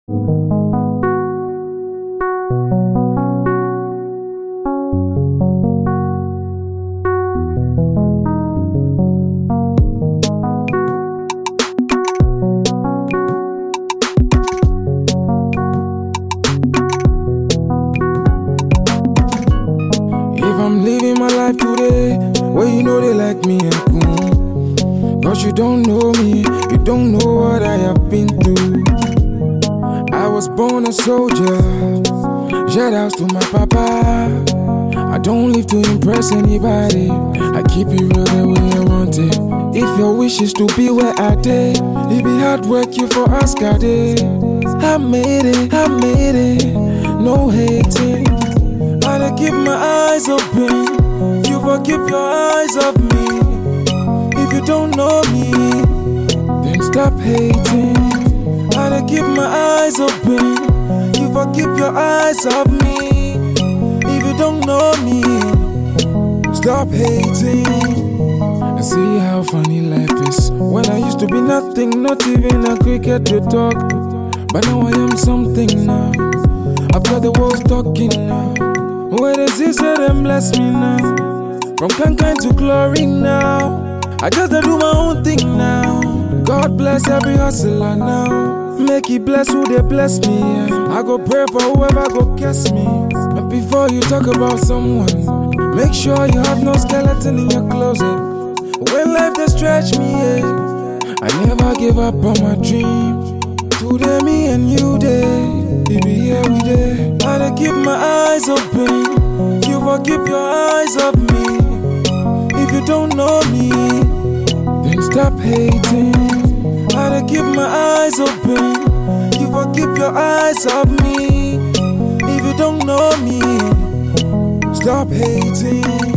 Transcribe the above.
If I'm living my life today, well, you know they like me and cool. Cause you don't know me, you don't know what I have been through. I was born a soldier, shout outs to my papa. I don't live to impress anybody, I keep it real the way I want it. If your wish is to be where I did, it be hard work you for ask I did. I made it, no hating. I keep my eyes open, you forgive your eyes off me. If you don't know me, then stop hating. I keep my eyes open, you forgive your eyes off me. If you don't know me, stop hating. And see how funny life is. When I used to be nothing, not even a cricket to talk, but now I am something now. I've got the world talking now. Where the sister them bless me now. From kind to glory now. I just do my own thing now. God bless every hustler now. Make it bless who they bless me, yeah. I go pray for whoever go kiss me. But before you talk about someone, make sure you have no skeleton in your closet. When life they stretch me, yeah, I never give up on my dreams. Today me and you day, baby every day. I keep my eyes open, you forgive your eyes off me. If you don't know me, then stop hating. I keep my eyes open, you forgive your eyes off me. If you don't know me, stop hating.